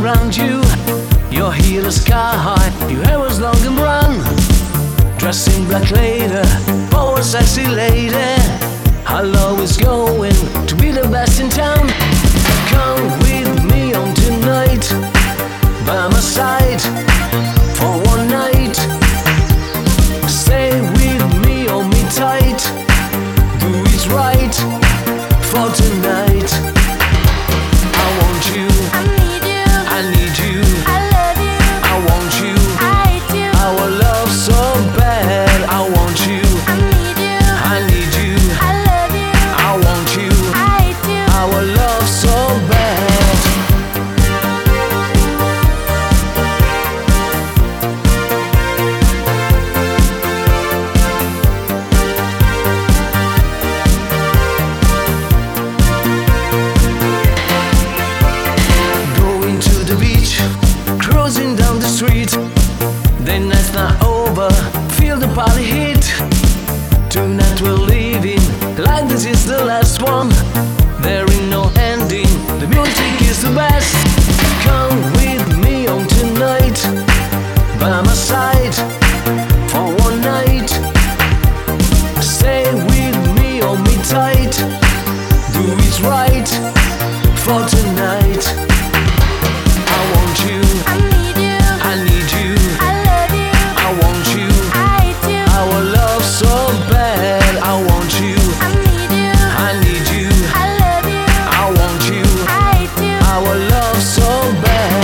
around you. Your heel is sky high, your hair was long and brown. Dressed in black leather, oh a sexy lady. Our love is going to be the best in town. Come with me on tonight, by my side for one night. Stay with me, hold me tight, do it right for tonight. I want you, I need you, I need you, I love you, I want you, I hate you, our love so bad. I want you, I need you, I need you, I love you, I want you, I hate you. our love so bad. Going to the beach, cruising down the street. The night's not over, feel the party heat. Tonight we're leaving, like this is the last one. There ain't no ending, the music is the best. Come with me on tonight, by my side for one night. Stay with me, hold me tight, do it right for tonight. I want you, I need you, I need you, I love you, I want you, I hate you, our love so bad. I want you, I need you, I need you, I love you, I want you, I hate you. our love so bad.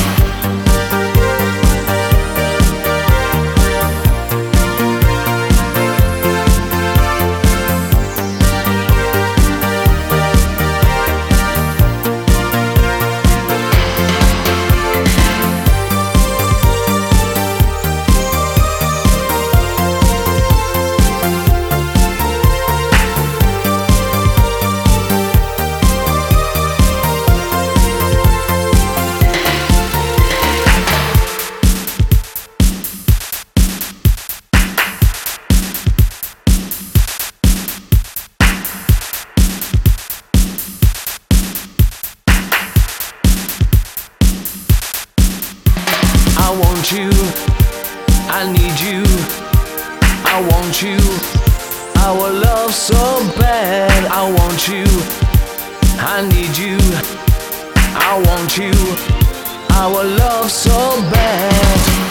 I want you, I need you, I want you, our love so bad. I want you, I need you, I want you, our love so bad.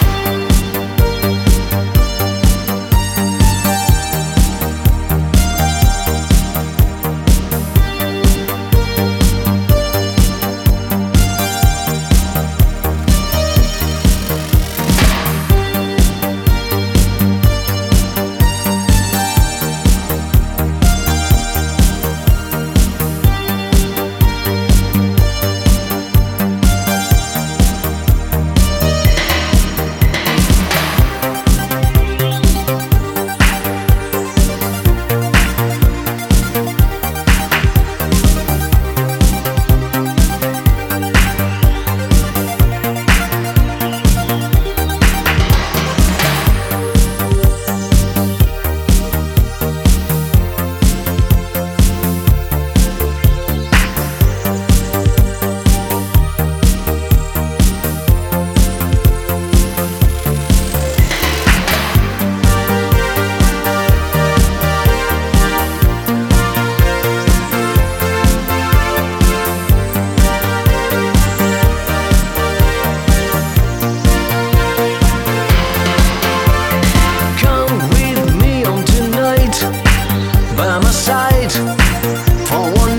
By my side for one